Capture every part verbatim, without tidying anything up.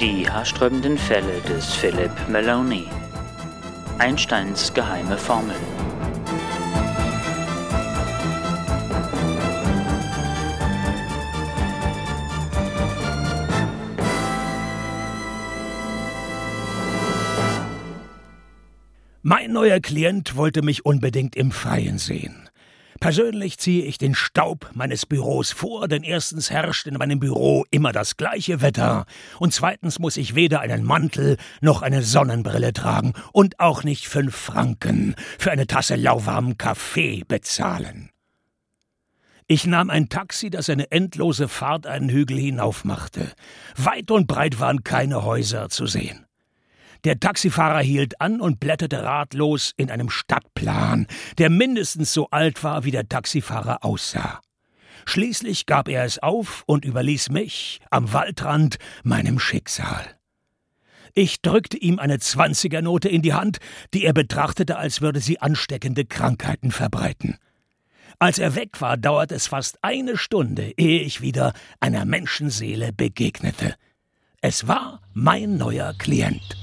Die haarsträubenden Fälle des Philip Maloney. Einsteins geheime Formel. Mein neuer Klient wollte mich unbedingt im Freien sehen. Persönlich ziehe ich den Staub meines Büros vor, denn erstens herrscht in meinem Büro immer das gleiche Wetter und zweitens muss ich weder einen Mantel noch eine Sonnenbrille tragen und auch nicht fünf Franken für eine Tasse lauwarmen Kaffee bezahlen. Ich nahm ein Taxi, das eine endlose Fahrt einen Hügel hinauf machte. Weit und breit waren keine Häuser zu sehen. Der Taxifahrer hielt an und blätterte ratlos in einem Stadtplan, der mindestens so alt war, wie der Taxifahrer aussah. Schließlich gab er es auf und überließ mich, am Waldrand, meinem Schicksal. Ich drückte ihm eine Zwanzigernote in die Hand, die er betrachtete, als würde sie ansteckende Krankheiten verbreiten. Als er weg war, dauerte es fast eine Stunde, ehe ich wieder einer Menschenseele begegnete. Es war mein neuer Klient.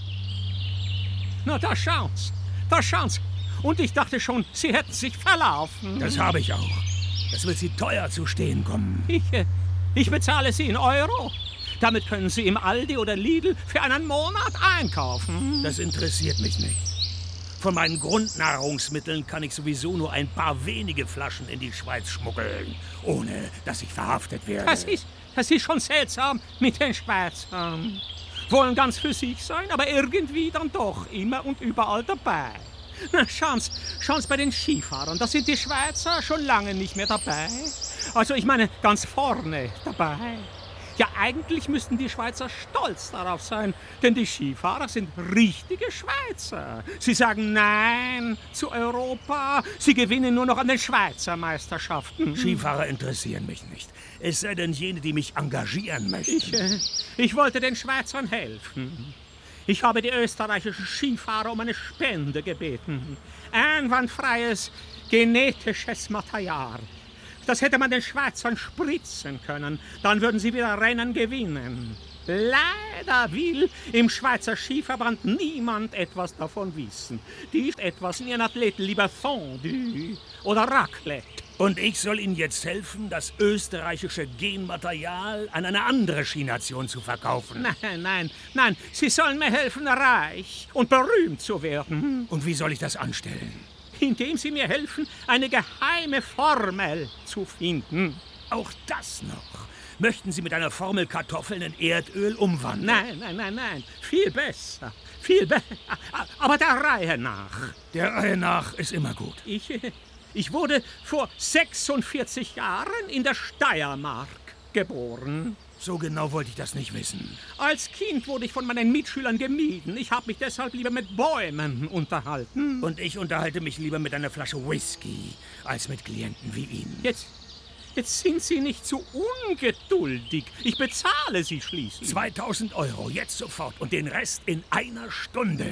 Na, da schauen's, da schauen's. Und ich dachte schon, Sie hätten sich verlaufen. Das habe ich auch. Das wird Sie teuer zu stehen kommen. Ich, ich bezahle Sie in Euro. Damit können Sie im Aldi oder Lidl für einen Monat einkaufen. Das interessiert mich nicht. Von meinen Grundnahrungsmitteln kann ich sowieso nur ein paar wenige Flaschen in die Schweiz schmuggeln, ohne dass ich verhaftet werde. Das ist, das ist schon seltsam mit den Schweizern. Wollen ganz für sich sein, aber irgendwie dann doch immer und überall dabei. Na, schauen's, schauen's bei den Skifahrern, da sind die Schweizer schon lange nicht mehr dabei. Also ich meine, ganz vorne dabei. Ja, eigentlich müssten die Schweizer stolz darauf sein, denn die Skifahrer sind richtige Schweizer. Sie sagen Nein zu Europa, sie gewinnen nur noch an den Schweizer Meisterschaften. Skifahrer interessieren mich nicht. Es sei denn jene, die mich engagieren möchten. Ich, äh, ich wollte den Schweizern helfen. Ich habe die österreichischen Skifahrer um eine Spende gebeten. Einwandfreies genetisches Material. Das hätte man den Schweizern spritzen können. Dann würden sie wieder Rennen gewinnen. Leider will im Schweizer Skiverband niemand etwas davon wissen. Die etwas in ihren Athleten lieber Fondue oder Raclette. Und ich soll Ihnen jetzt helfen, das österreichische Genmaterial an eine andere Skination zu verkaufen. Nein, nein, nein. Sie sollen mir helfen, reich und berühmt zu werden. Und wie soll ich das anstellen? Indem Sie mir helfen, eine geheime Formel zu finden. Auch das noch. Möchten Sie mit einer Formel Kartoffeln in Erdöl umwandeln? Nein, nein, nein, nein. Viel besser. Viel besser. Aber der Reihe nach. Der Reihe nach ist immer gut. Ich, ich wurde vor sechsundvierzig Jahren in der Steiermark geboren. So genau wollte ich das nicht wissen. Als Kind wurde ich von meinen Mitschülern gemieden. Ich habe mich deshalb lieber mit Bäumen unterhalten. Und ich unterhalte mich lieber mit einer Flasche Whisky, als mit Klienten wie Ihnen. Jetzt, jetzt sind Sie nicht so ungeduldig. Ich bezahle Sie schließlich. zweitausend Euro, jetzt sofort. Und den Rest in einer Stunde.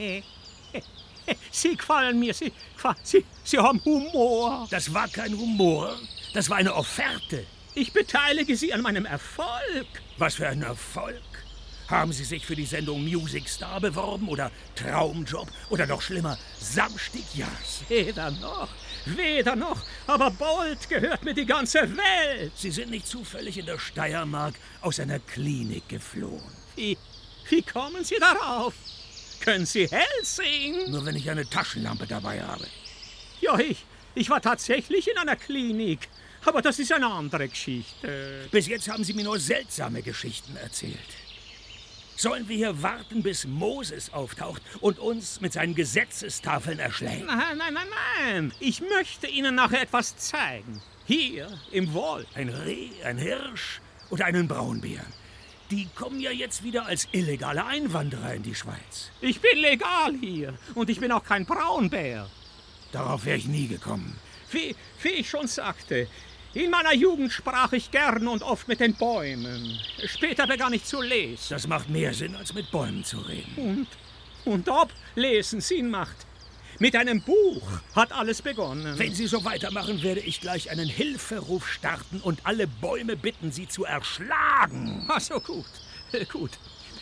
Sie gefallen mir. Sie, Sie, Sie haben Humor. Das war kein Humor. Das war eine Offerte. Ich beteilige Sie an meinem Erfolg. Was für ein Erfolg? Haben Sie sich für die Sendung Music Star beworben oder Traumjob oder noch schlimmer, Samstag-Jazz? Weder noch, weder noch, aber bald gehört mir die ganze Welt. Sie sind nicht zufällig in der Steiermark aus einer Klinik geflohen. Wie, wie kommen Sie darauf? Können Sie hell sehen? Nur wenn ich eine Taschenlampe dabei habe. Ja, ich, ich war tatsächlich in einer Klinik. Aber das ist eine andere Geschichte. Bis jetzt haben Sie mir nur seltsame Geschichten erzählt. Sollen wir hier warten, bis Moses auftaucht und uns mit seinen Gesetzestafeln erschlägt? Nein, nein, nein, nein. Ich möchte Ihnen nachher etwas zeigen. Hier, im Wald. Ein Reh, ein Hirsch oder einen Braunbären. Die kommen ja jetzt wieder als illegale Einwanderer in die Schweiz. Ich bin legal hier und ich bin auch kein Braunbär. Darauf wäre ich nie gekommen. Wie, wie ich schon sagte, in meiner Jugend sprach ich gern und oft mit den Bäumen. Später begann ich zu lesen. Das macht mehr Sinn, als mit Bäumen zu reden. Und, und ob Lesen Sinn macht. Mit einem Buch hat alles begonnen. Wenn Sie so weitermachen, werde ich gleich einen Hilferuf starten und alle Bäume bitten, Sie zu erschlagen. Ach so, gut, gut.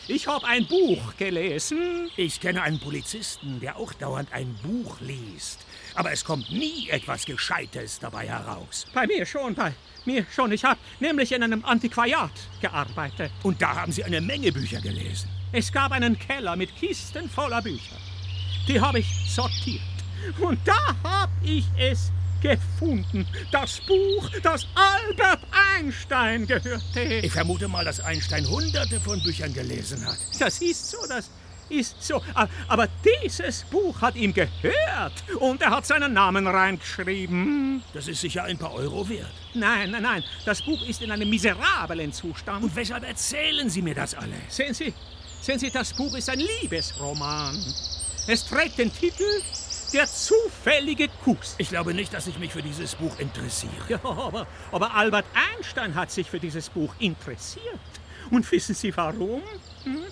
Ich habe ein Buch gelesen. Ich kenne einen Polizisten, der auch dauernd ein Buch liest. Aber es kommt nie etwas Gescheites dabei heraus. Bei mir schon, bei mir schon. Ich habe nämlich in einem Antiquariat gearbeitet. Und da haben Sie eine Menge Bücher gelesen. Es gab einen Keller mit Kisten voller Bücher. Die habe ich sortiert. Und da habe ich es gefunden. Das Buch, das Albert Einstein gehörte. Ich vermute mal, dass Einstein hunderte von Büchern gelesen hat. Das ist so, das ist so. Aber dieses Buch hat ihm gehört und er hat seinen Namen reingeschrieben. Das ist sicher ein paar Euro wert. Nein, nein, nein. Das Buch ist in einem miserablen Zustand. Und weshalb erzählen Sie mir das alles? Sehen Sie, sehen Sie, das Buch ist ein Liebesroman. Es trägt den Titel Der zufällige Kuss. Ich glaube nicht, dass ich mich für dieses Buch interessiere. Ja, aber, aber Albert Einstein hat sich für dieses Buch interessiert. Und wissen Sie warum? Hm?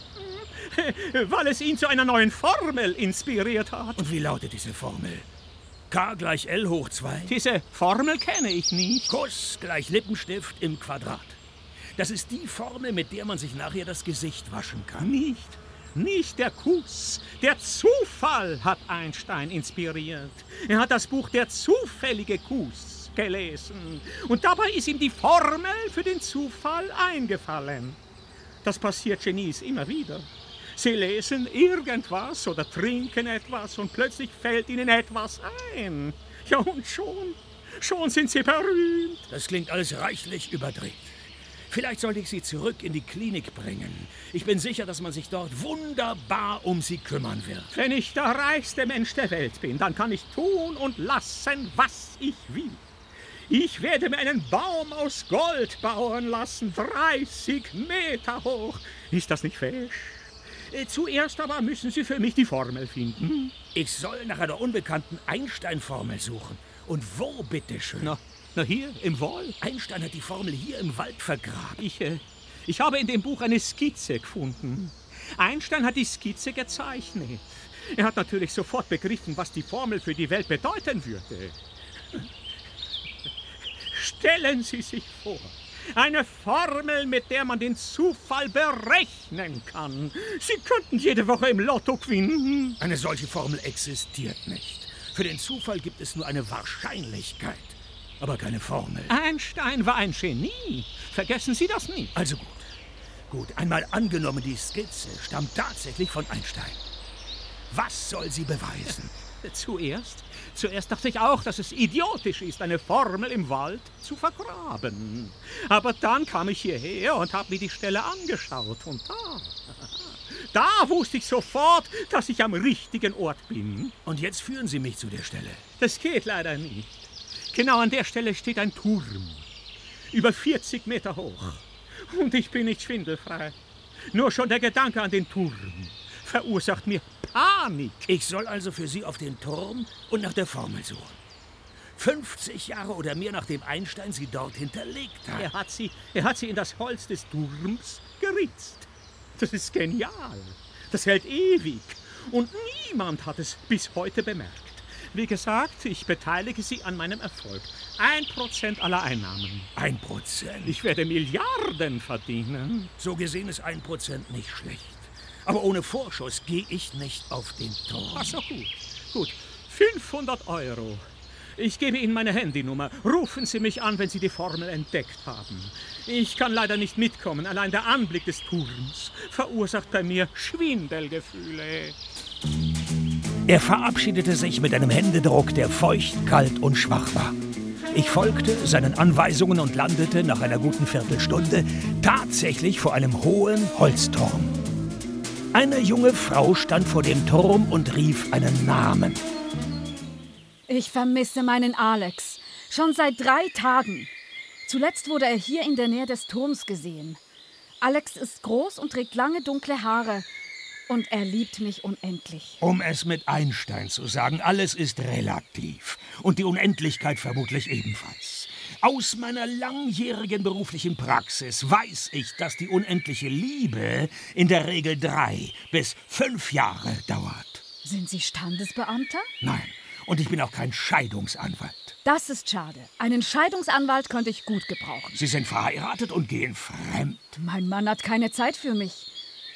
Weil es ihn zu einer neuen Formel inspiriert hat. Und wie lautet diese Formel? K gleich L hoch zwei? Diese Formel kenne ich nicht. Kuss gleich Lippenstift im Quadrat. Das ist die Formel, mit der man sich nachher das Gesicht waschen kann. Nicht. Nicht der Kuss. Der Zufall hat Einstein inspiriert. Er hat das Buch Der zufällige Kuss gelesen. Und dabei ist ihm die Formel für den Zufall eingefallen. Das passiert Genies immer wieder. Sie lesen irgendwas oder trinken etwas und plötzlich fällt ihnen etwas ein. Ja, und schon, schon sind sie berühmt. Das klingt alles reichlich überdreht. Vielleicht sollte ich Sie zurück in die Klinik bringen. Ich bin sicher, dass man sich dort wunderbar um Sie kümmern wird. Wenn ich der reichste Mensch der Welt bin, dann kann ich tun und lassen, was ich will. Ich werde mir einen Baum aus Gold bauen lassen, dreißig Meter hoch. Ist das nicht fesch? Zuerst aber müssen Sie für mich die Formel finden. Ich soll nach einer unbekannten Einstein-Formel suchen. Und wo, bitteschön? Na, na hier, im Wald. Einstein hat die Formel hier im Wald vergraben. Ich, äh, ich habe in dem Buch eine Skizze gefunden. Einstein hat die Skizze gezeichnet. Er hat natürlich sofort begriffen, was die Formel für die Welt bedeuten würde. Stellen Sie sich vor, eine Formel, mit der man den Zufall berechnen kann. Sie könnten jede Woche im Lotto gewinnen. Eine solche Formel existiert nicht. Für den Zufall gibt es nur eine Wahrscheinlichkeit, aber keine Formel. Einstein war ein Genie. Vergessen Sie das nicht. Also gut. Gut, einmal angenommen, die Skizze stammt tatsächlich von Einstein. Was soll sie beweisen? Zuerst, zuerst dachte ich auch, dass es idiotisch ist, eine Formel im Wald zu vergraben. Aber dann kam ich hierher und habe mir die Stelle angeschaut. Und da, da wusste ich sofort, dass ich am richtigen Ort bin. Und jetzt führen Sie mich zu der Stelle. Das geht leider nicht. Genau an der Stelle steht ein Turm. Über vierzig Meter hoch. Und ich bin nicht schwindelfrei. Nur schon der Gedanke an den Turm verursacht mir Panik. Ich soll also für Sie auf den Turm und nach der Formel suchen. fünfzig Jahre oder mehr, nachdem Einstein sie dort hinterlegt hat. Er hat sie, er hat sie in das Holz des Turms geritzt. Das ist genial. Das hält ewig. Und niemand hat es bis heute bemerkt. Wie gesagt, ich beteilige Sie an meinem Erfolg. Ein Prozent aller Einnahmen. Ein Prozent? Ich werde Milliarden verdienen. So gesehen ist ein Prozent nicht schlecht. Aber ohne Vorschuss gehe ich nicht auf den Turm. Ach so, gut. Gut. fünfhundert Euro. Ich gebe Ihnen meine Handynummer. Rufen Sie mich an, wenn Sie die Formel entdeckt haben. Ich kann leider nicht mitkommen. Allein der Anblick des Turms verursacht bei mir Schwindelgefühle. Er verabschiedete sich mit einem Händedruck, der feucht, kalt und schwach war. Ich folgte seinen Anweisungen und landete nach einer guten Viertelstunde tatsächlich vor einem hohen Holzturm. Eine junge Frau stand vor dem Turm und rief einen Namen. Ich vermisse meinen Alex. Schon seit drei Tagen. Zuletzt wurde er hier in der Nähe des Turms gesehen. Alex ist groß und trägt lange dunkle Haare. Und er liebt mich unendlich. Um es mit Einstein zu sagen, alles ist relativ. Und die Unendlichkeit vermutlich ebenfalls. Aus meiner langjährigen beruflichen Praxis weiß ich, dass die unendliche Liebe in der Regel drei bis fünf Jahre dauert. Sind Sie Standesbeamter? Nein, und ich bin auch kein Scheidungsanwalt. Das ist schade. Einen Scheidungsanwalt könnte ich gut gebrauchen. Sie sind verheiratet und gehen fremd. Mein Mann hat keine Zeit für mich.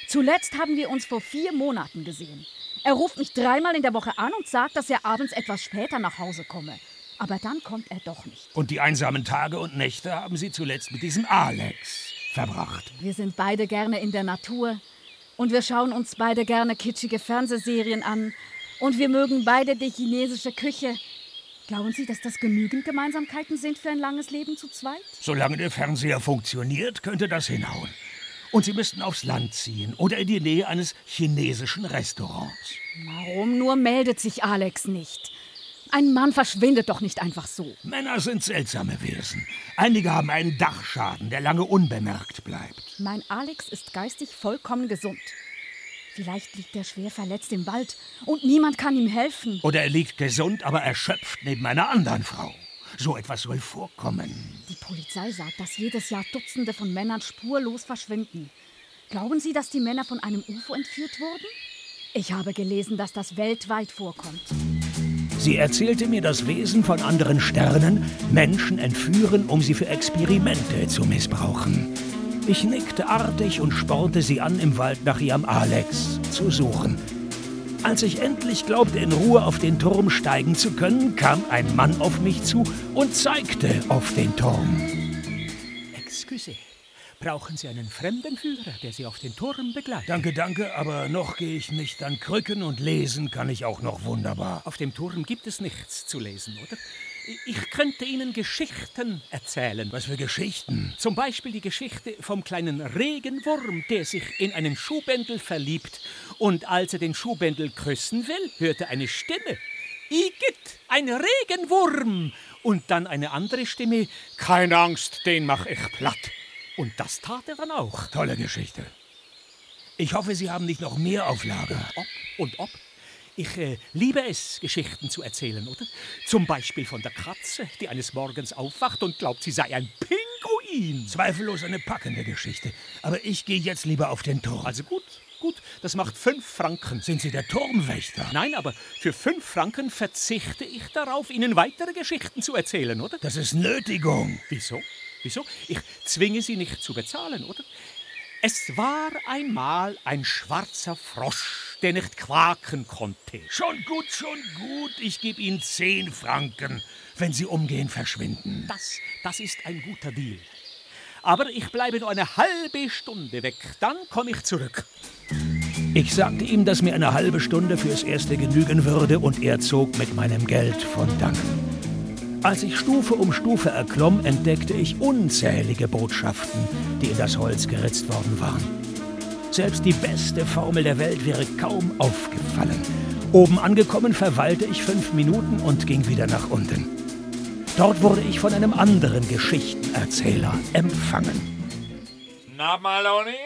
Zuletzt haben wir uns vor vier Monaten gesehen. Er ruft mich dreimal in der Woche an und sagt, dass er abends etwas später nach Hause komme. Aber dann kommt er doch nicht. Und die einsamen Tage und Nächte haben Sie zuletzt mit diesem Alex verbracht. Wir sind beide gerne in der Natur. Und wir schauen uns beide gerne kitschige Fernsehserien an. Und wir mögen beide die chinesische Küche. Glauben Sie, dass das genügend Gemeinsamkeiten sind für ein langes Leben zu zweit? Solange der Fernseher funktioniert, könnte das hinhauen. Und Sie müssten aufs Land ziehen oder in die Nähe eines chinesischen Restaurants. Warum nur meldet sich Alex nicht? Ein Mann verschwindet doch nicht einfach so. Männer sind seltsame Wesen. Einige haben einen Dachschaden, der lange unbemerkt bleibt. Mein Alex ist geistig vollkommen gesund. Vielleicht liegt er schwer verletzt im Wald und niemand kann ihm helfen. Oder er liegt gesund, aber erschöpft neben einer anderen Frau. So etwas soll vorkommen. Die Polizei sagt, dass jedes Jahr Dutzende von Männern spurlos verschwinden. Glauben Sie, dass die Männer von einem U F O entführt wurden? Ich habe gelesen, dass das weltweit vorkommt. Sie erzählte mir, dass Wesen von anderen Sternen Menschen entführen, um sie für Experimente zu missbrauchen. Ich nickte artig und spornte sie an, im Wald nach ihrem Alex zu suchen. Als ich endlich glaubte, in Ruhe auf den Turm steigen zu können, kam ein Mann auf mich zu und zeigte auf den Turm. Excuse, brauchen Sie einen Fremdenführer, der Sie auf den Turm begleitet? Danke, danke, aber noch gehe ich nicht an Krücken und lesen kann ich auch noch wunderbar. Auf dem Turm gibt es nichts zu lesen, oder? Ich könnte Ihnen Geschichten erzählen. Was für Geschichten? Zum Beispiel die Geschichte vom kleinen Regenwurm, der sich in einen Schuhbändel verliebt. Und als er den Schuhbändel küssen will, hört er eine Stimme. Igitt, ein Regenwurm! Und dann eine andere Stimme. Keine Angst, den mach ich platt. Und das tat er dann auch. Tolle Geschichte. Ich hoffe, Sie haben nicht noch mehr auf Lager. Ob und ob. Ich äh, liebe es, Geschichten zu erzählen, oder? Zum Beispiel von der Katze, die eines Morgens aufwacht und glaubt, sie sei ein Pinguin. Zweifellos eine packende Geschichte. Aber ich gehe jetzt lieber auf den Turm. Also gut, gut, das macht fünf Franken. Sind Sie der Turmwächter? Nein, aber für fünf Franken verzichte ich darauf, Ihnen weitere Geschichten zu erzählen, oder? Das ist Nötigung. Wieso? Wieso? Ich zwinge Sie nicht zu bezahlen, oder? Es war einmal ein schwarzer Frosch, der nicht quaken konnte. Schon gut, schon gut. Ich gebe Ihnen zehn Franken, wenn Sie umgehend verschwinden. Das, das ist ein guter Deal. Aber ich bleibe nur eine halbe Stunde weg, dann komme ich zurück. Ich sagte ihm, dass mir eine halbe Stunde fürs Erste genügen würde, und er zog mit meinem Geld von dannen. Als ich Stufe um Stufe erklomm, entdeckte ich unzählige Botschaften, die in das Holz geritzt worden waren. Selbst die beste Formel der Welt wäre kaum aufgefallen. Oben angekommen, verweilte ich fünf Minuten und ging wieder nach unten. Dort wurde ich von einem anderen Geschichtenerzähler empfangen. Na, Maloney?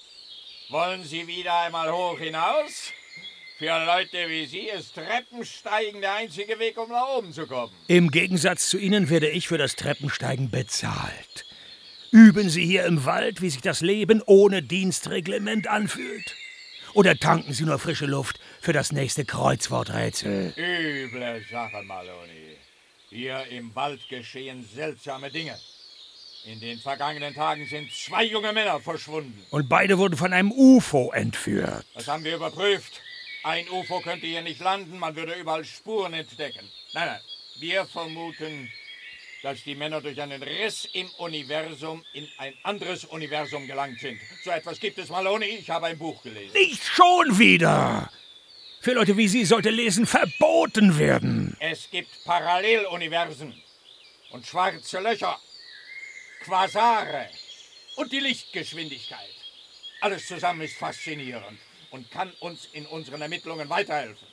Wollen Sie wieder einmal hoch hinaus? Für Leute wie Sie ist Treppensteigen der einzige Weg, um nach oben zu kommen. Im Gegensatz zu Ihnen werde ich für das Treppensteigen bezahlt. Üben Sie hier im Wald, wie sich das Leben ohne Dienstreglement anfühlt? Oder tanken Sie nur frische Luft für das nächste Kreuzworträtsel? Üble Sache, Maloney. Hier im Wald geschehen seltsame Dinge. In den vergangenen Tagen sind zwei junge Männer verschwunden. Und beide wurden von einem U F O entführt. Das haben wir überprüft. Ein U F O könnte hier nicht landen, man würde überall Spuren entdecken. Nein, nein, wir vermuten, dass die Männer durch einen Riss im Universum in ein anderes Universum gelangt sind. So etwas gibt es, Maloney, ich habe ein Buch gelesen. Nicht schon wieder! Für Leute wie Sie sollte Lesen verboten werden. Es gibt Paralleluniversen und schwarze Löcher, Quasare und die Lichtgeschwindigkeit. Alles zusammen ist faszinierend und kann uns in unseren Ermittlungen weiterhelfen.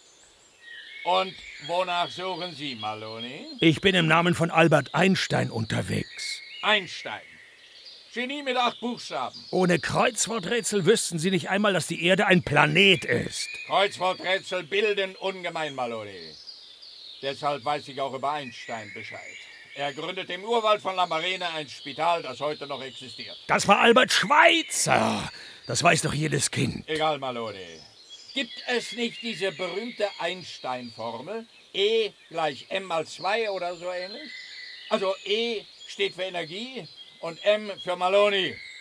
Und wonach suchen Sie, Maloney? Ich bin im Namen von Albert Einstein unterwegs. Einstein. Genie mit acht Buchstaben. Ohne Kreuzworträtsel wüssten Sie nicht einmal, dass die Erde ein Planet ist. Kreuzworträtsel bilden ungemein, Maloney. Deshalb weiß ich auch über Einstein Bescheid. Er gründet im Urwald von Lambarene ein Spital, das heute noch existiert. Das war Albert Schweitzer. Das weiß doch jedes Kind. Egal, Maloney. Gibt es nicht diese berühmte Einstein-Formel? E gleich m mal zwei oder so ähnlich? Also E steht für Energie und M für Maloney.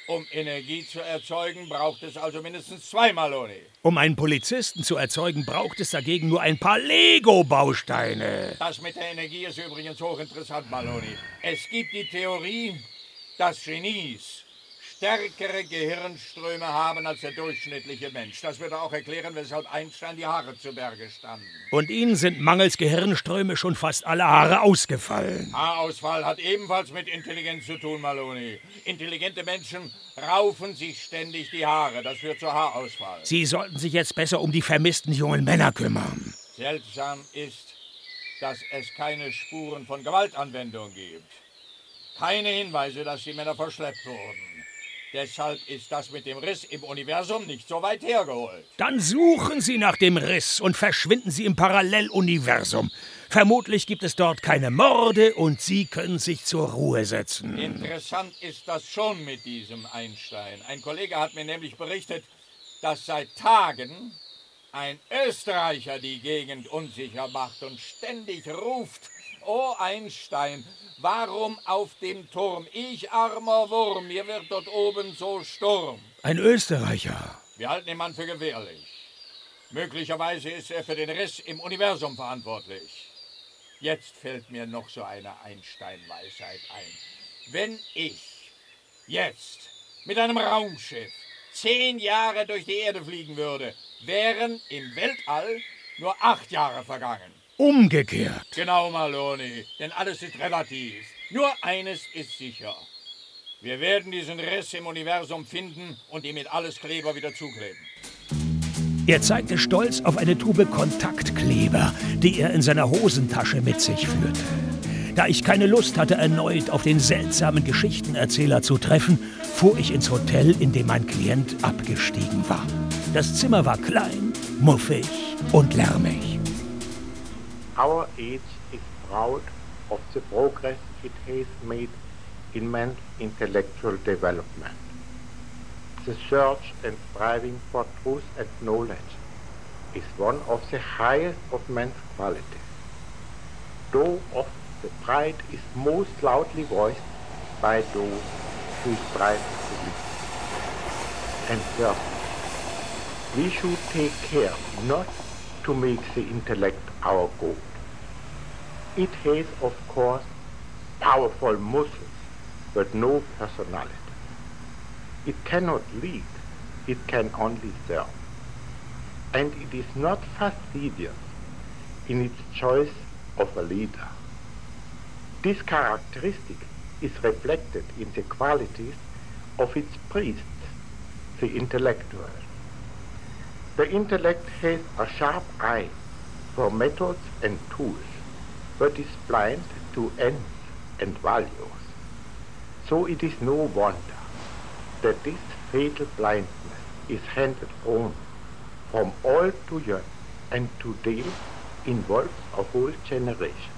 Um Energie zu erzeugen, braucht es also mindestens zwei, Maloney. Um einen Polizisten zu erzeugen, braucht es dagegen nur ein paar Lego-Bausteine. Das mit der Energie ist übrigens hochinteressant, Maloney. Es gibt die Theorie, dass Genies stärkere Gehirnströme haben als der durchschnittliche Mensch. Das würde auch erklären, weshalb Einstein die Haare zu Berge standen. Und Ihnen sind mangels Gehirnströme schon fast alle Haare ausgefallen. Haarausfall hat ebenfalls mit Intelligenz zu tun, Maloney. Intelligente Menschen raufen sich ständig die Haare. Das führt zu Haarausfall. Sie sollten sich jetzt besser um die vermissten jungen Männer kümmern. Seltsam ist, dass es keine Spuren von Gewaltanwendung gibt. Keine Hinweise, dass die Männer verschleppt wurden. Deshalb ist das mit dem Riss im Universum nicht so weit hergeholt. Dann suchen Sie nach dem Riss und verschwinden Sie im Paralleluniversum. Vermutlich gibt es dort keine Morde und Sie können sich zur Ruhe setzen. Interessant ist das schon mit diesem Einstein. Ein Kollege hat mir nämlich berichtet, dass seit Tagen ein Österreicher die Gegend unsicher macht und ständig ruft: Oh Einstein, warum auf dem Turm? Ich armer Wurm, mir wird dort oben so Sturm. Ein Österreicher. Wir halten den Mann für gefährlich. Möglicherweise ist er für den Riss im Universum verantwortlich. Jetzt fällt mir noch so eine Einstein-Weisheit ein. Wenn ich jetzt mit einem Raumschiff zehn Jahre durch die Erde fliegen würde, wären im Weltall nur acht Jahre vergangen. Umgekehrt. Genau, Maloney, denn alles ist relativ. Nur eines ist sicher. Wir werden diesen Riss im Universum finden und ihn mit Alleskleber wieder zukleben. Er zeigte stolz auf eine Tube Kontaktkleber, die er in seiner Hosentasche mit sich führte. Da ich keine Lust hatte, erneut auf den seltsamen Geschichtenerzähler zu treffen, fuhr ich ins Hotel, in dem mein Klient abgestiegen war. Das Zimmer war klein, muffig und lärmig. Our age is proud of the progress it has made in man's intellectual development. The search and striving for truth and knowledge is one of the highest of man's qualities. Though often the pride is most loudly voiced by those who strive to live. And thus, we should take care not to make the intellect our goal. It has, of course, powerful muscles, but no personality. It cannot lead, it can only serve. And it is not fastidious in its choice of a leader. This characteristic is reflected in the qualities of its priests, the intellectuals. The intellect has a sharp eye for methods and tools, but is blind to ends and values. So it is no wonder that this fatal blindness is handed on from old to young, and today involves a whole generation.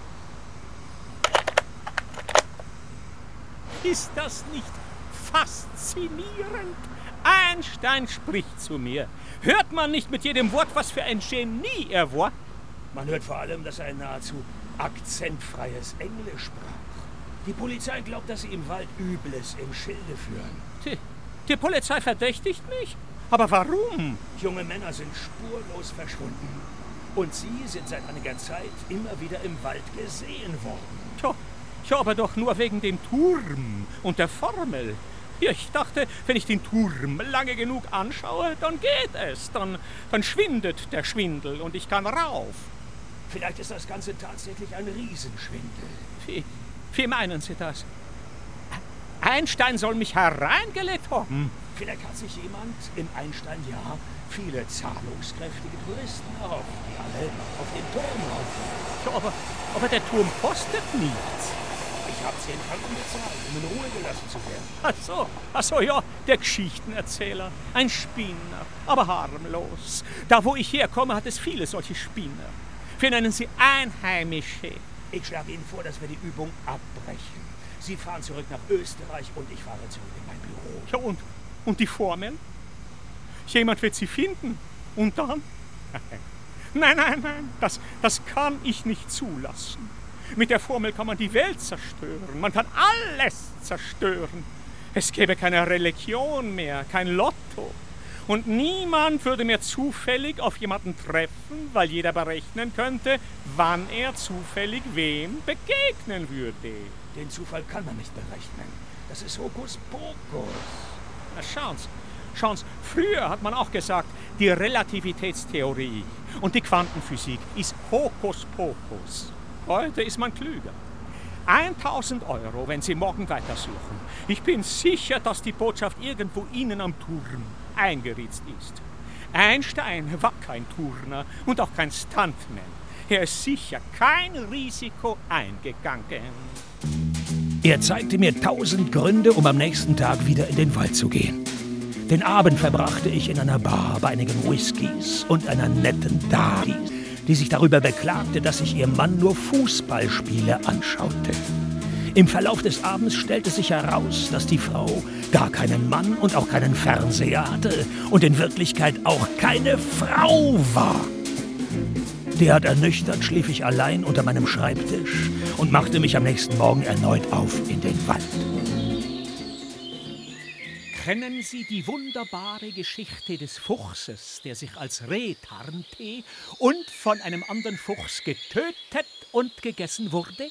Ist das nicht faszinierend? Einstein spricht zu mir. Hört man nicht mit jedem Wort, was für ein Genie er war? Man hört vor allem, dass er ein nahezu akzentfreies Englisch sprach. Die Polizei glaubt, dass sie im Wald Übles im Schilde führen. Die, die Polizei verdächtigt mich? Aber warum? Junge Männer sind spurlos verschwunden. Und sie sind seit einiger Zeit immer wieder im Wald gesehen worden. Tja, ja, aber doch nur wegen dem Turm und der Formel. Ja, ich dachte, wenn ich den Turm lange genug anschaue, dann geht es. Dann, dann schwindet der Schwindel und ich kann rauf. Vielleicht ist das Ganze tatsächlich ein Riesenschwindel. Wie, wie meinen Sie das? Einstein soll mich hereingelegt haben. Vielleicht hat sich jemand im Einstein-Jahr viele zahlungskräftige Touristen erhofft, die alle auf den Turm laufen. Ja, aber, aber der Turm kostet nichts. Ich habe zehn Franken bezahlt, um in Ruhe gelassen zu werden. Ach so, ach so, ja, der Geschichtenerzähler. Ein Spinner, aber harmlos. Da, wo ich herkomme, hat es viele solche Spinner. Wir nennen sie Einheimische. Ich schlage Ihnen vor, dass wir die Übung abbrechen. Sie fahren zurück nach Österreich und ich fahre zurück in mein Büro. Ja, und, und die Formel? Jemand wird sie finden. Und dann? Nein, nein, nein, das, das kann ich nicht zulassen. Mit der Formel kann man die Welt zerstören. Man kann alles zerstören. Es gäbe keine Religion mehr, kein Lotto. Und niemand würde mehr zufällig auf jemanden treffen, weil jeder berechnen könnte, wann er zufällig wem begegnen würde. Den Zufall kann man nicht berechnen. Das ist Hokuspokus. Na, schauen's. Schauen's, früher hat man auch gesagt, die Relativitätstheorie und die Quantenphysik ist Hokuspokus. Heute ist man klüger. tausend Euro, wenn Sie morgen weitersuchen. Ich bin sicher, dass die Botschaft irgendwo Ihnen am Turm eingeritzt ist. Einstein war kein Turner und auch kein Stuntman. Er ist sicher kein Risiko eingegangen. Er zeigte mir tausend Gründe, um am nächsten Tag wieder in den Wald zu gehen. Den Abend verbrachte ich in einer Bar bei einigen Whiskys und einer netten Dame, die sich darüber beklagte, dass sich ihr Mann nur Fußballspiele anschaute. Im Verlauf des Abends stellte sich heraus, dass die Frau gar keinen Mann und auch keinen Fernseher hatte und in Wirklichkeit auch keine Frau war. Derart ernüchtert schlief ich allein unter meinem Schreibtisch und machte mich am nächsten Morgen erneut auf in den Wald. Kennen Sie die wunderbare Geschichte des Fuchses, der sich als Reh tarnte und von einem anderen Fuchs getötet und gegessen wurde?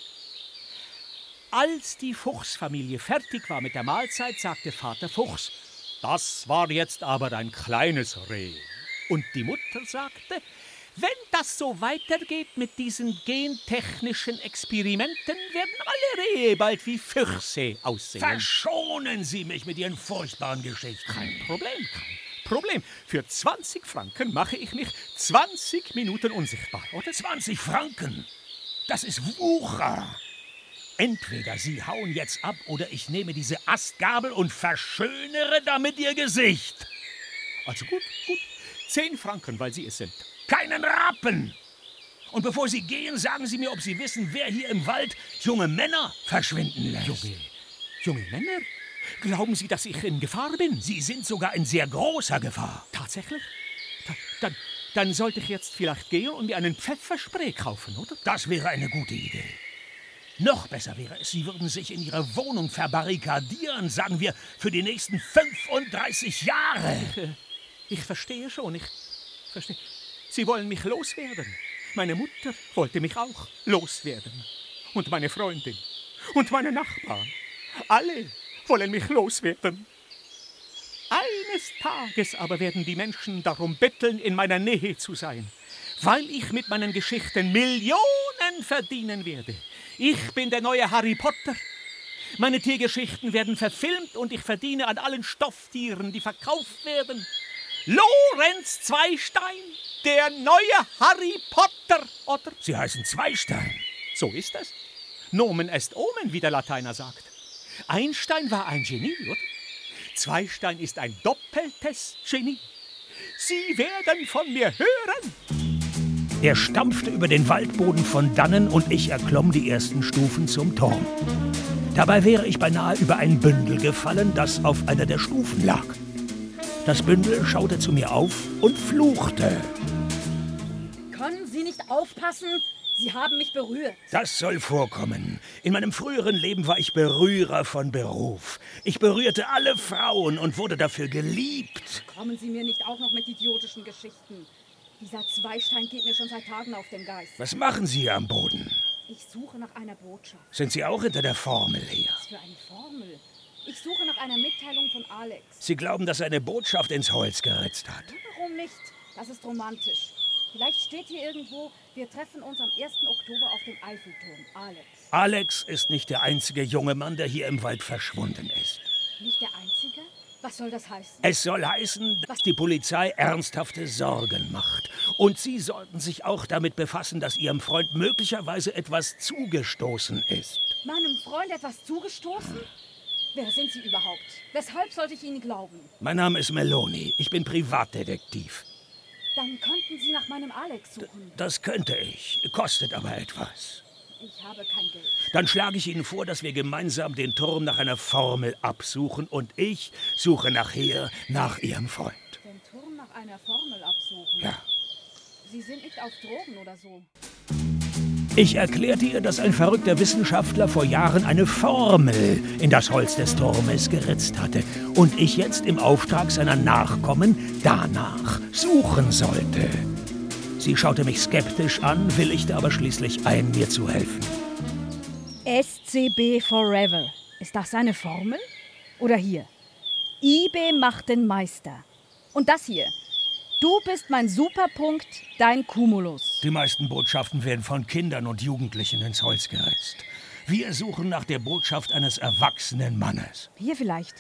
Als die Fuchsfamilie fertig war mit der Mahlzeit, sagte Vater Fuchs, das war jetzt aber ein kleines Reh. Und die Mutter sagte, wenn das so weitergeht mit diesen gentechnischen Experimenten, werden alle Rehe bald wie Füchse aussehen. Verschonen Sie mich mit Ihren furchtbaren Geschichten. Kein Problem, kein Problem. Für zwanzig Franken mache ich mich zwanzig Minuten unsichtbar, oder? zwanzig Franken? Das ist Wucher. Entweder Sie hauen jetzt ab oder ich nehme diese Astgabel und verschönere damit Ihr Gesicht. Also gut, gut. Zehn Franken, weil Sie es sind. Keinen Rappen! Und bevor Sie gehen, sagen Sie mir, ob Sie wissen, wer hier im Wald junge Männer verschwinden lässt. Junge, junge Männer? Glauben Sie, dass ich in Gefahr bin? Sie sind sogar in sehr großer Gefahr. Tatsächlich? Da, dann, dann sollte ich jetzt vielleicht gehen und mir einen Pfefferspray kaufen, oder? Das wäre eine gute Idee. Noch besser wäre es, Sie würden sich in Ihrer Wohnung verbarrikadieren, sagen wir, für die nächsten fünfunddreißig Jahre. Ich, äh, ich verstehe schon, ich verstehe. Sie wollen mich loswerden. Meine Mutter wollte mich auch loswerden. Und meine Freundin. Und meine Nachbarn. Alle wollen mich loswerden. Eines Tages aber werden die Menschen darum betteln, in meiner Nähe zu sein, weil ich mit meinen Geschichten Millionen verdienen werde. Ich bin der neue Harry Potter. Meine Tiergeschichten werden verfilmt und ich verdiene an allen Stofftieren, die verkauft werden. Lorenz Zweistein, der neue Harry Potter, oder? Sie heißen Zweistein. So ist es. Nomen est omen, wie der Lateiner sagt. Einstein war ein Genie, oder? Zweistein ist ein doppeltes Genie. Sie werden von mir hören. Er stampfte über den Waldboden von dannen und ich erklomm die ersten Stufen zum Turm. Dabei wäre ich beinahe über ein Bündel gefallen, das auf einer der Stufen lag. Das Bündel schaute zu mir auf und fluchte. Können Sie nicht aufpassen? Sie haben mich berührt. Das soll vorkommen. In meinem früheren Leben war ich Berührer von Beruf. Ich berührte alle Frauen und wurde dafür geliebt. Kommen Sie mir nicht auch noch mit idiotischen Geschichten. Dieser Zweistein geht mir schon seit Tagen auf den Geist. Was machen Sie hier am Boden? Ich suche nach einer Botschaft. Sind Sie auch hinter der Formel her? Was für eine Formel? Ich suche nach einer Mitteilung von Alex. Sie glauben, dass er eine Botschaft ins Holz geritzt hat? Warum nicht? Das ist romantisch. Vielleicht steht hier irgendwo, wir treffen uns am ersten Oktober auf dem Eiffelturm. Alex. Alex ist nicht der einzige junge Mann, der hier im Wald verschwunden ist. Nicht der einzige? Was soll das heißen? Es soll heißen, dass die Polizei ernsthafte Sorgen macht. Und Sie sollten sich auch damit befassen, dass Ihrem Freund möglicherweise etwas zugestoßen ist. Meinem Freund etwas zugestoßen? Wer sind Sie überhaupt? Weshalb sollte ich Ihnen glauben? Mein Name ist Meloni. Ich bin Privatdetektiv. Dann könnten Sie nach meinem Alex suchen. Das könnte ich, kostet aber etwas. Ich habe kein Geld. Dann schlage ich Ihnen vor, dass wir gemeinsam den Turm nach einer Formel absuchen und ich suche nachher nach Ihrem Freund. Den Turm nach einer Formel absuchen? Ja. Sie sind nicht auf Drogen oder so? Ich erklärte ihr, dass ein verrückter Wissenschaftler vor Jahren eine Formel in das Holz des Turmes geritzt hatte und ich jetzt im Auftrag seiner Nachkommen danach suchen sollte. Sie schaute mich skeptisch an, willigte aber schließlich ein, mir zu helfen. S C B Forever. Ist das seine Formel? Oder hier? I B macht den Meister. Und das hier? Du bist mein Superpunkt, dein Cumulus. Die meisten Botschaften werden von Kindern und Jugendlichen ins Holz geritzt. Wir suchen nach der Botschaft eines erwachsenen Mannes. Hier vielleicht.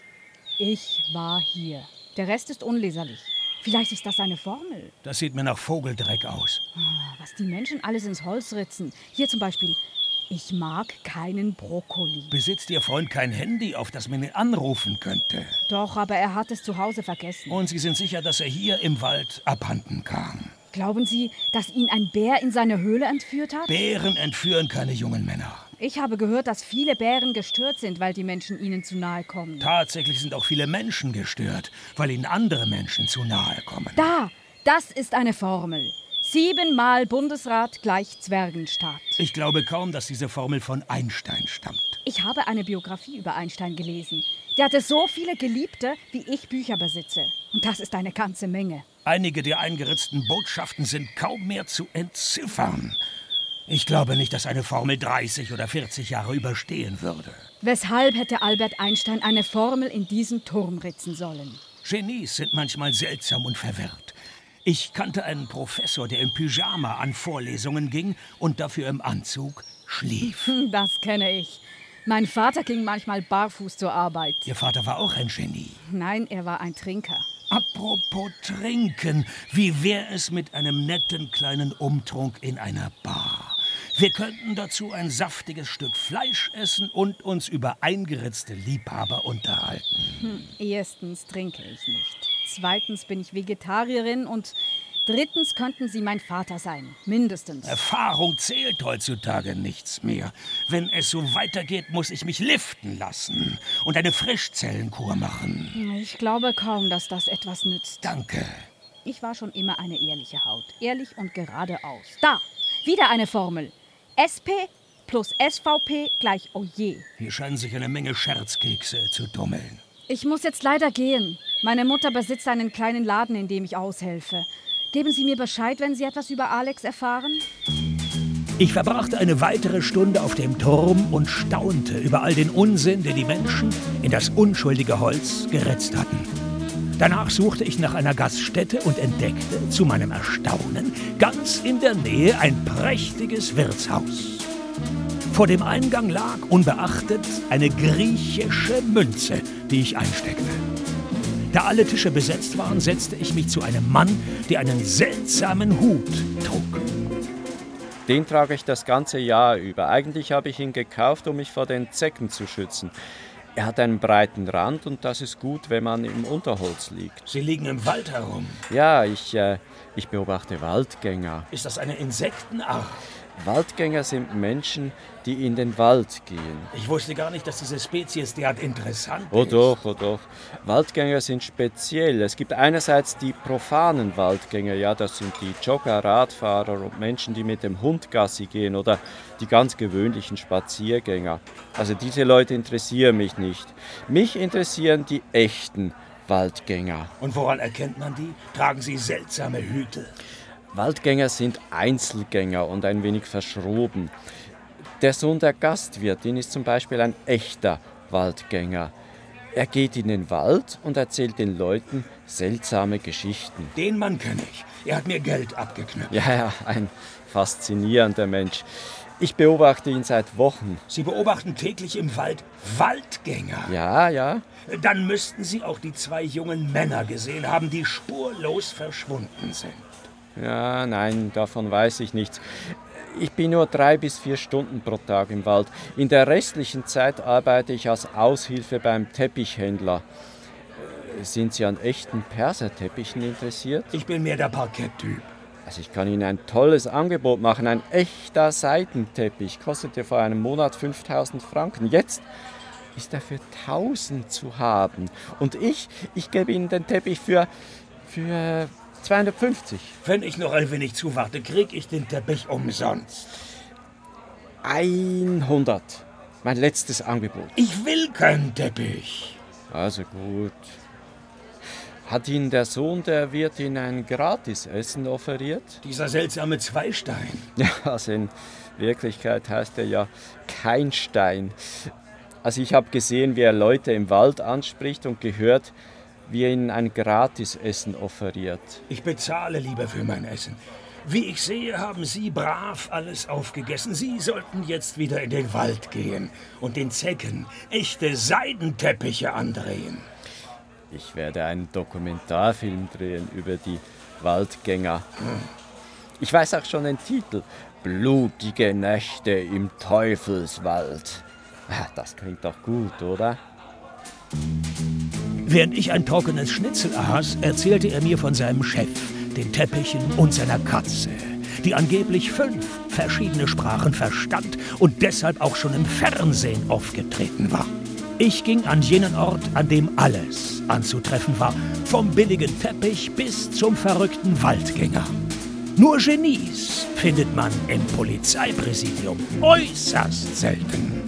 Ich war hier. Der Rest ist unleserlich. Vielleicht ist das eine Formel. Das sieht mir nach Vogeldreck aus. Was die Menschen alles ins Holz ritzen. Hier zum Beispiel. Ich mag keinen Brokkoli. Besitzt Ihr Freund kein Handy, auf das man ihn anrufen könnte? Doch, aber er hat es zu Hause vergessen. Und Sie sind sicher, dass er hier im Wald abhanden kam? Glauben Sie, dass ihn ein Bär in seine Höhle entführt hat? Bären entführen keine jungen Männer. Ich habe gehört, dass viele Bären gestört sind, weil die Menschen ihnen zu nahe kommen. Tatsächlich sind auch viele Menschen gestört, weil ihnen andere Menschen zu nahe kommen. Da, das ist eine Formel. Siebenmal Bundesrat gleich Zwergenstaat. Ich glaube kaum, dass diese Formel von Einstein stammt. Ich habe eine Biografie über Einstein gelesen. Der hatte so viele Geliebte, wie ich Bücher besitze. Und das ist eine ganze Menge. Einige der eingeritzten Botschaften sind kaum mehr zu entziffern. Ich glaube nicht, dass eine Formel dreißig oder vierzig Jahre überstehen würde. Weshalb hätte Albert Einstein eine Formel in diesen Turm ritzen sollen? Genies sind manchmal seltsam und verwirrt. Ich kannte einen Professor, der im Pyjama an Vorlesungen ging und dafür im Anzug schlief. Das kenne ich. Mein Vater ging manchmal barfuß zur Arbeit. Ihr Vater war auch ein Genie. Nein, er war ein Trinker. Apropos Trinken, wie wäre es mit einem netten kleinen Umtrunk in einer Bar? Wir könnten dazu ein saftiges Stück Fleisch essen und uns über eingeritzte Liebhaber unterhalten. Hm, erstens trinke ich nicht. Zweitens bin ich Vegetarierin und drittens könnten Sie mein Vater sein. Mindestens. Erfahrung zählt heutzutage nichts mehr. Wenn es so weitergeht, muss ich mich liften lassen und eine Frischzellenkur machen. Ich glaube kaum, dass das etwas nützt. Danke. Ich war schon immer eine ehrliche Haut. Ehrlich und geradeaus. Da, wieder eine Formel. S P plus S V P gleich Oje. Hier scheinen sich eine Menge Scherzkekse zu tummeln. Ich muss jetzt leider gehen. Meine Mutter besitzt einen kleinen Laden, in dem ich aushelfe. Geben Sie mir Bescheid, wenn Sie etwas über Alex erfahren? Ich verbrachte eine weitere Stunde auf dem Turm und staunte über all den Unsinn, den die Menschen in das unschuldige Holz geritzt hatten. Danach suchte ich nach einer Gaststätte und entdeckte, zu meinem Erstaunen, ganz in der Nähe ein prächtiges Wirtshaus. Vor dem Eingang lag, unbeachtet, eine griechische Münze, die ich einsteckte. Da alle Tische besetzt waren, setzte ich mich zu einem Mann, der einen seltsamen Hut trug. Den trage ich das ganze Jahr über. Eigentlich habe ich ihn gekauft, um mich vor den Zecken zu schützen. Er hat einen breiten Rand und das ist gut, wenn man im Unterholz liegt. Sie liegen im Wald herum. Ja, ich, äh, ich beobachte Waldgänger. Ist das eine Insektenart? Waldgänger sind Menschen, die in den Wald gehen. Ich wusste gar nicht, dass diese Spezies derart interessant ist. Oh doch, oh doch. Waldgänger sind speziell. Es gibt einerseits die profanen Waldgänger, ja, das sind die Jogger, Radfahrer und Menschen, die mit dem Hund Gassi gehen oder die ganz gewöhnlichen Spaziergänger. Also diese Leute interessieren mich nicht. Mich interessieren die echten Waldgänger. Und woran erkennt man die? Tragen sie seltsame Hüte? Waldgänger sind Einzelgänger und ein wenig verschroben. Der Sohn der Gastwirtin ist zum Beispiel ein echter Waldgänger. Er geht in den Wald und erzählt den Leuten seltsame Geschichten. Den Mann kenne ich. Er hat mir Geld abgeknüpft. Ja, ja, ein faszinierender Mensch. Ich beobachte ihn seit Wochen. Sie beobachten täglich im Wald Waldgänger? Ja, ja. Dann müssten Sie auch die zwei jungen Männer gesehen haben, die spurlos verschwunden sind. Ja, nein, davon weiß ich nichts. Ich bin nur drei bis vier Stunden pro Tag im Wald. In der restlichen Zeit arbeite ich als Aushilfe beim Teppichhändler. Sind Sie an echten Perserteppichen interessiert? Ich bin mehr der Parketttyp. Also ich kann Ihnen ein tolles Angebot machen. Ein echter Seidenteppich kostete vor einem Monat fünftausend Franken. Jetzt ist er für tausend zu haben. Und ich, ich gebe Ihnen den Teppich für, für zweihundertfünfzig. Wenn ich noch ein wenig zuwarte, krieg ich den Teppich umsonst. hundert. Mein letztes Angebot. Ich will keinen Teppich. Also gut. Hat Ihnen der Sohn der Wirtin ein Gratisessen offeriert? Dieser seltsame Zweistein. Ja, also in Wirklichkeit heißt er ja kein Stein. Also ich habe gesehen, wie er Leute im Wald anspricht und gehört, wie er ihnen ein Gratisessen offeriert. Ich bezahle lieber für mein Essen. Wie ich sehe, haben Sie brav alles aufgegessen. Sie sollten jetzt wieder in den Wald gehen und den Zecken echte Seidenteppiche andrehen. Ich werde einen Dokumentarfilm drehen über die Waldgänger. Ich weiß auch schon den Titel. Blutige Nächte im Teufelswald. Das klingt doch gut, oder? Während ich ein trockenes Schnitzel aß, erzählte er mir von seinem Chef, den Teppichen und seiner Katze, die angeblich fünf verschiedene Sprachen verstand und deshalb auch schon im Fernsehen aufgetreten war. Ich ging an jenen Ort, an dem alles anzutreffen war, vom billigen Teppich bis zum verrückten Waldgänger. Nur Genies findet man im Polizeipräsidium äußerst selten.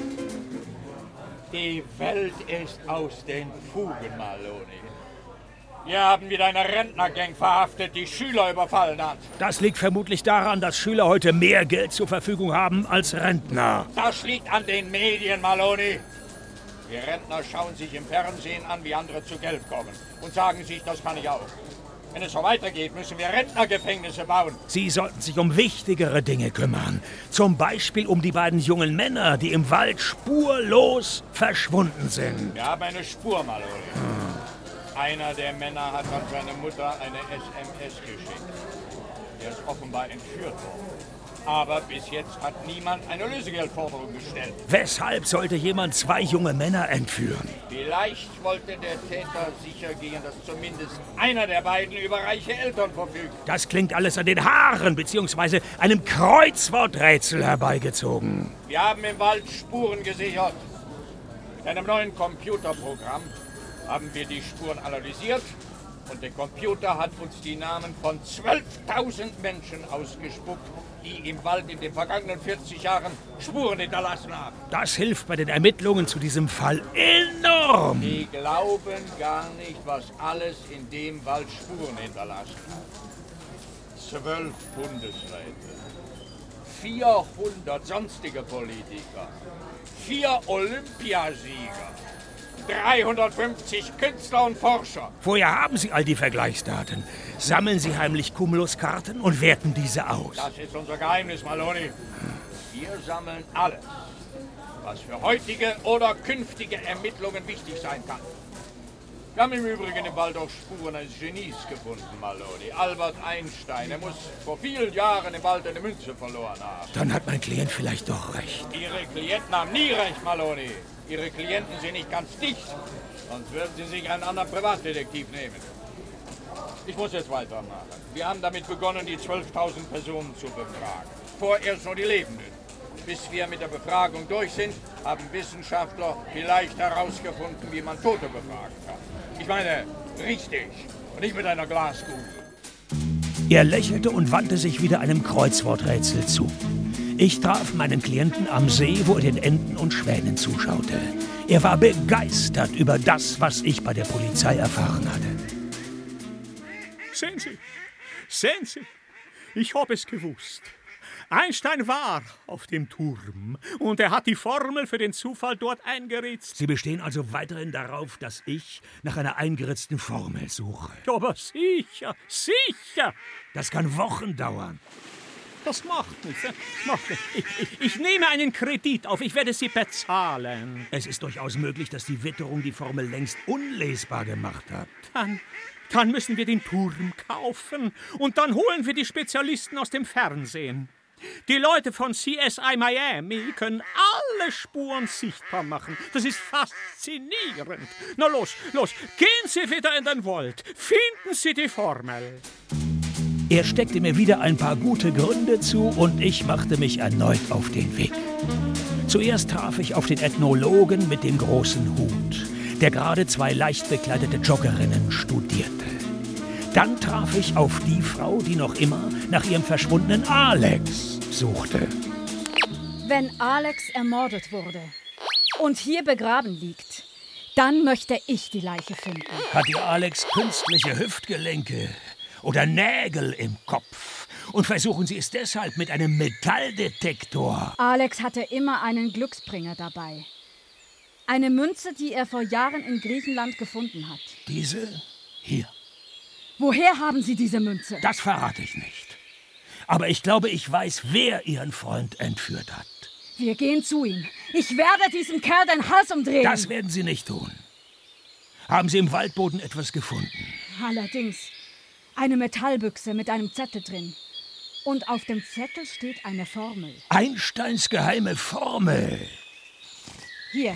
Die Welt ist aus den Fugen, Maloney. Wir haben wieder eine Rentnergang verhaftet, die Schüler überfallen hat. Das liegt vermutlich daran, dass Schüler heute mehr Geld zur Verfügung haben als Rentner. Das liegt an den Medien, Maloney. Die Rentner schauen sich im Fernsehen an, wie andere zu Geld kommen und sagen sich, das kann ich auch. Wenn es so weitergeht, müssen wir Rentnergefängnisse bauen. Sie sollten sich um wichtigere Dinge kümmern. Zum Beispiel um die beiden jungen Männer, die im Wald spurlos verschwunden sind. Wir haben eine Spur, Maloney. Hm. Einer der Männer hat an seine Mutter eine S M S geschickt. Er ist offenbar entführt worden. Aber bis jetzt hat niemand eine Lösegeldforderung gestellt. Weshalb sollte jemand zwei junge Männer entführen? Vielleicht wollte der Täter sicher gehen, dass zumindest einer der beiden über reiche Eltern verfügt. Das klingt alles an den Haaren bzw. einem Kreuzworträtsel herbeigezogen. Wir haben im Wald Spuren gesichert. Mit einem neuen Computerprogramm haben wir die Spuren analysiert. Und der Computer hat uns die Namen von zwölftausend Menschen ausgespuckt, die im Wald in den vergangenen vierzig Jahren Spuren hinterlassen haben. Das hilft bei den Ermittlungen zu diesem Fall enorm. Die glauben gar nicht, was alles in dem Wald Spuren hinterlassen. Zwölf Bundesräte, vierhundert sonstige Politiker, vier Olympiasieger, dreihundertfünfzig Künstler und Forscher. Woher haben Sie all die Vergleichsdaten? Sammeln Sie heimlich Cumuluskarten und werten diese aus? Das ist unser Geheimnis, Maloney. Wir sammeln alles, was für heutige oder künftige Ermittlungen wichtig sein kann. Wir haben im Übrigen im Wald auch Spuren eines Genies gefunden, Maloney. Albert Einstein. Er muss vor vielen Jahren im Wald eine Münze verloren haben. Dann hat mein Klient vielleicht doch recht. Ihre Klienten haben nie recht, Maloney. Ihre Klienten sind nicht ganz dicht, sonst würden Sie sich einen anderen Privatdetektiv nehmen. Ich muss jetzt weitermachen. Wir haben damit begonnen, die zwölftausend Personen zu befragen. Vorerst nur die Lebenden. Bis wir mit der Befragung durch sind, haben Wissenschaftler vielleicht herausgefunden, wie man Tote befragen kann. Ich meine, richtig und nicht mit einer Glaskugel. Er lächelte und wandte sich wieder einem Kreuzworträtsel zu. Ich traf meinen Klienten am See, wo er den Enten und Schwänen zuschaute. Er war begeistert über das, was ich bei der Polizei erfahren hatte. Sehen Sie, sehen Sie, ich habe es gewusst. Einstein war auf dem Turm und er hat die Formel für den Zufall dort eingeritzt. Sie bestehen also weiterhin darauf, dass ich nach einer eingeritzten Formel suche. Aber sicher, sicher. Das kann Wochen dauern. Das macht nichts. Das macht nichts. Ich, ich, ich nehme einen Kredit auf, ich werde Sie bezahlen. Es ist durchaus möglich, dass die Witterung die Formel längst unlesbar gemacht hat. Dann, dann müssen wir den Turm kaufen und dann holen wir die Spezialisten aus dem Fernsehen. Die Leute von C S I Miami können alle Spuren sichtbar machen. Das ist faszinierend. Na los, los, gehen Sie wieder in den Wald. Finden Sie die Formel. Er steckte mir wieder ein paar gute Gründe zu und ich machte mich erneut auf den Weg. Zuerst traf ich auf den Ethnologen mit dem großen Hut, der gerade zwei leicht bekleidete Joggerinnen studierte. Dann traf ich auf die Frau, die noch immer nach ihrem verschwundenen Alex suchte. Wenn Alex ermordet wurde und hier begraben liegt, dann möchte ich die Leiche finden. Hat ihr Alex künstliche Hüftgelenke oder Nägel im Kopf? Und versuchen Sie es deshalb mit einem Metalldetektor? Alex hatte immer einen Glücksbringer dabei. Eine Münze, die er vor Jahren in Griechenland gefunden hat. Diese hier. Woher haben Sie diese Münze? Das verrate ich nicht. Aber ich glaube, ich weiß, wer Ihren Freund entführt hat. Wir gehen zu ihm. Ich werde diesem Kerl den Hals umdrehen. Das werden Sie nicht tun. Haben Sie im Waldboden etwas gefunden? Allerdings. Eine Metallbüchse mit einem Zettel drin. Und auf dem Zettel steht eine Formel. Einsteins geheime Formel. Hier.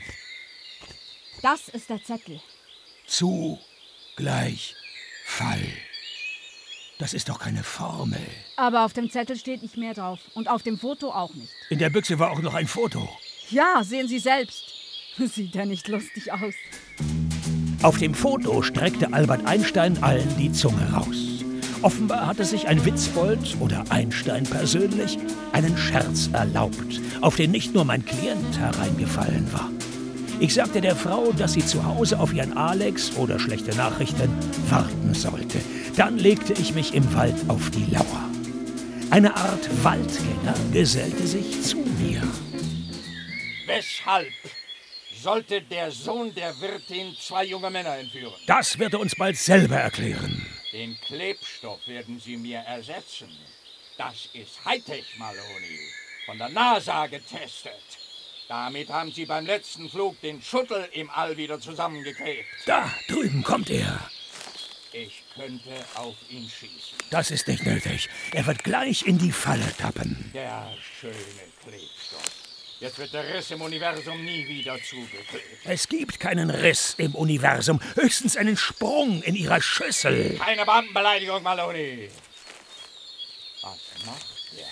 Das ist der Zettel. Zu gleich Fall. Das ist doch keine Formel. Aber auf dem Zettel steht nicht mehr drauf. Und auf dem Foto auch nicht. In der Büchse war auch noch ein Foto. Ja, sehen Sie selbst. Sieht ja nicht lustig aus. Auf dem Foto streckte Albert Einstein allen die Zunge raus. Offenbar hatte sich ein Witzbold oder Einstein persönlich einen Scherz erlaubt, auf den nicht nur mein Klient hereingefallen war. Ich sagte der Frau, dass sie zu Hause auf ihren Alex oder schlechte Nachrichten warten sollte. Dann legte ich mich im Wald auf die Lauer. Eine Art Waldgänger gesellte sich zu mir. Weshalb sollte der Sohn der Wirtin zwei junge Männer entführen? Das wird er uns bald selber erklären. Den Klebstoff werden Sie mir ersetzen. Das ist Hightech, Maloney. Von der NASA getestet. Damit haben Sie beim letzten Flug den Schuttel im All wieder zusammengeklebt. Da drüben kommt er. Ich könnte auf ihn schießen. Das ist nicht nötig. Er wird gleich in die Falle tappen. Der schöne Klebstoff. Jetzt wird der Riss im Universum nie wieder zugeklebt. Es gibt keinen Riss im Universum, höchstens einen Sprung in Ihrer Schüssel. Keine Beamtenbeleidigung, Maloney. Was macht der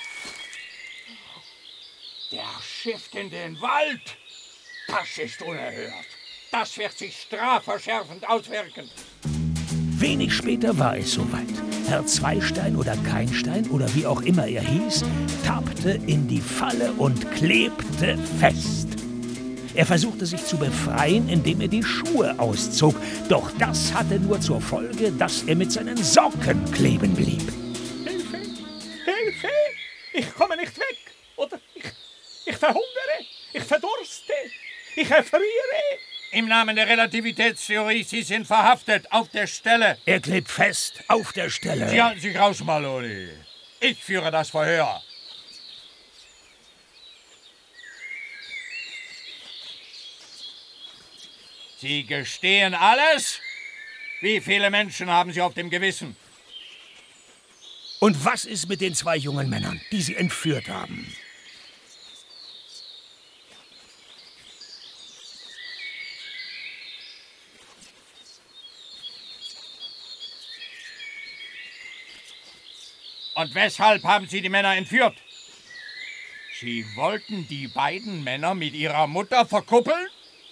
da? Der schifft in den Wald. Das ist unerhört. Das wird sich strafverschärfend auswirken. Wenig später war es soweit. Herr Zweistein oder Keinstein oder wie auch immer er hieß, tappte in die Falle und klebte fest. Er versuchte sich zu befreien, indem er die Schuhe auszog. Doch das hatte nur zur Folge, dass er mit seinen Socken kleben blieb. Hilfe! Hilfe! Ich komme nicht weg! Oder ich, ich verhungere! Ich verdurste! Ich erfriere! Im Namen der Relativitätstheorie, Sie sind verhaftet, auf der Stelle. Er klebt fest, auf der Stelle. Sie halten sich raus, Maloney. Ich führe das Verhör. Sie gestehen alles? Wie viele Menschen haben Sie auf dem Gewissen? Und was ist mit den zwei jungen Männern, die Sie entführt haben? Und weshalb haben Sie die Männer entführt? Sie wollten die beiden Männer mit ihrer Mutter verkuppeln?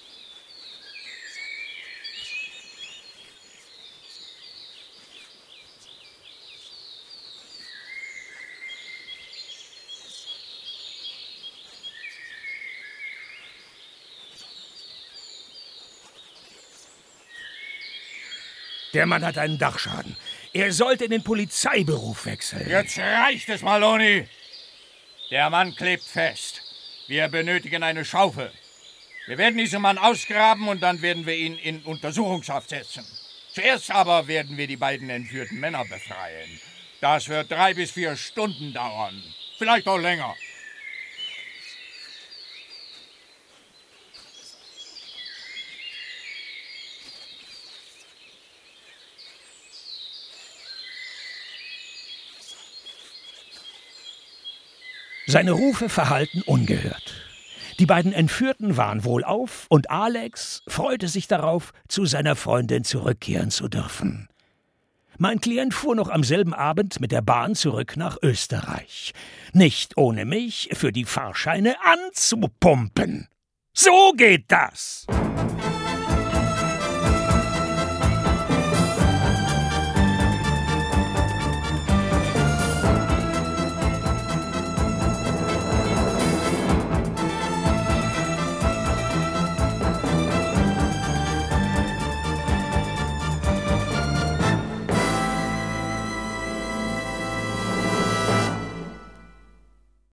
Der Mann hat einen Dachschaden. Er sollte in den Polizeiberuf wechseln. Jetzt reicht es, Maloney. Der Mann klebt fest. Wir benötigen eine Schaufel. Wir werden diesen Mann ausgraben und dann werden wir ihn in Untersuchungshaft setzen. Zuerst aber werden wir die beiden entführten Männer befreien. Das wird drei bis vier Stunden dauern. Vielleicht auch länger. Seine Rufe verhallten ungehört. Die beiden Entführten waren wohlauf und Alex freute sich darauf, zu seiner Freundin zurückkehren zu dürfen. Mein Klient fuhr noch am selben Abend mit der Bahn zurück nach Österreich. Nicht ohne mich für die Fahrscheine anzupumpen. So geht das!